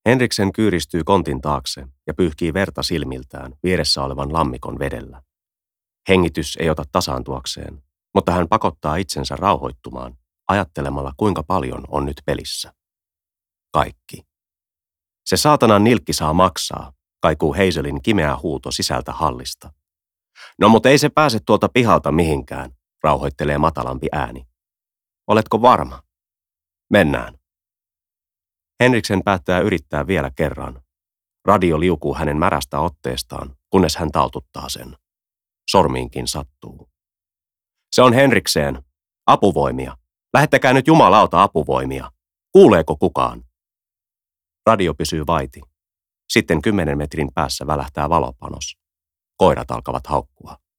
Henriksen kyyristyy kontin taakse ja pyyhkii verta silmiltään vieressä olevan lammikon vedellä. Hengitys ei ota tasaantuakseen, mutta hän pakottaa itsensä rauhoittumaan ajattelemalla, kuinka paljon on nyt pelissä. Kaikki. Se saatanan nilkki saa maksaa, kaikuu Hazelin kimeä huuto sisältä hallista. No, mutta ei se pääse tuolta pihalta mihinkään, rauhoittelee matalampi ääni. Oletko varma? Mennään. Henriksen päättää yrittää vielä kerran. Radio liukuu hänen märästä otteestaan, kunnes hän taltuttaa sen. Sormiinkin sattuu. Se on Henrikseen. Apuvoimia. Lähettäkää nyt jumalauta apuvoimia. Kuuleeko kukaan? Radio pysyy vaiti. Sitten 10 metrin päässä välähtää valopanos. Koirat alkavat haukkua.